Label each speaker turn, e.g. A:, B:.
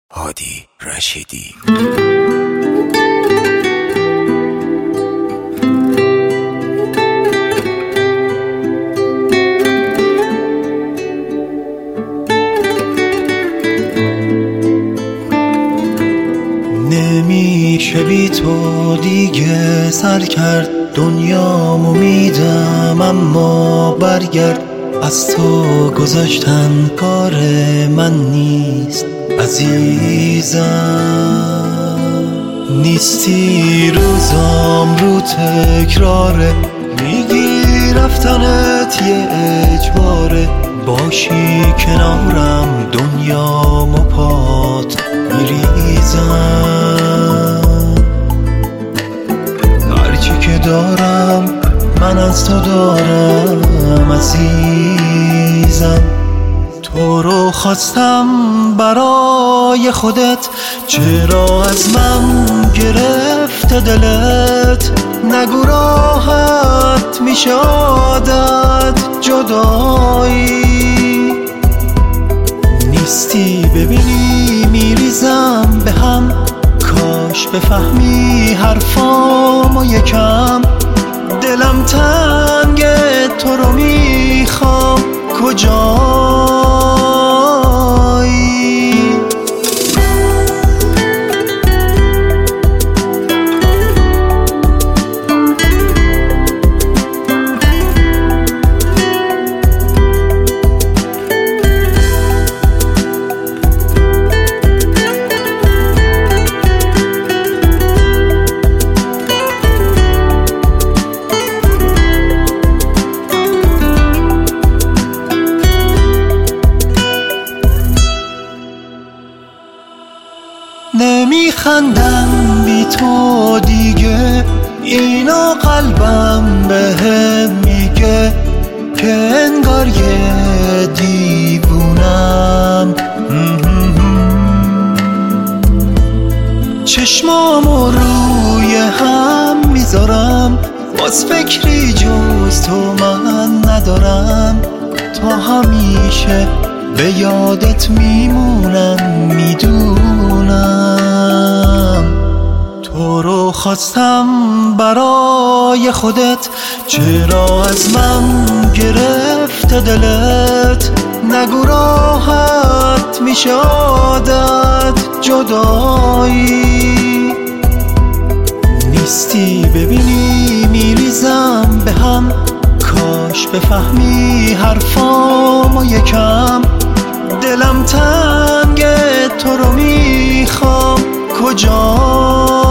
A: هادی رشیدی.
B: نمیشه بی تو دیگه سر کرد دنیامو میدم، اما برگرد، از تو گذاشتن کار من نیست عزیزم. نیستی روزام رو تکراره، میگی رفتنت یه اجباره، باشی کنارم دنیامو پات میریزم. هرچی که دارم من از تو دارم عزیزم. تو رو خواستم برای خودت، چرا از من گرفته دلت؟ نگو راحت میشه عادت جدایی. نیستی ببینی میریزم به هم، کاش بفهمی حرفامو یکم. دلم تنگه تو رو میخوام، کجایی؟ نمیخندم بی تو دیگه، اینا قلبم بهم میگه که انگار یه دیوونم. چشمامو روی هم میذارم، باز فکری جز تو من ندارم. تا همیشه به یادت میمونم، میدونم. تو رو خواستم برای خودت، چرا از من گرفته دلت؟ نگو راحت میشه عادت جدایی. نیستی ببینی میریزم به هم، کاش بفهمی حرفامو یکم. دلم تنگه تو رو میخوام، کجا؟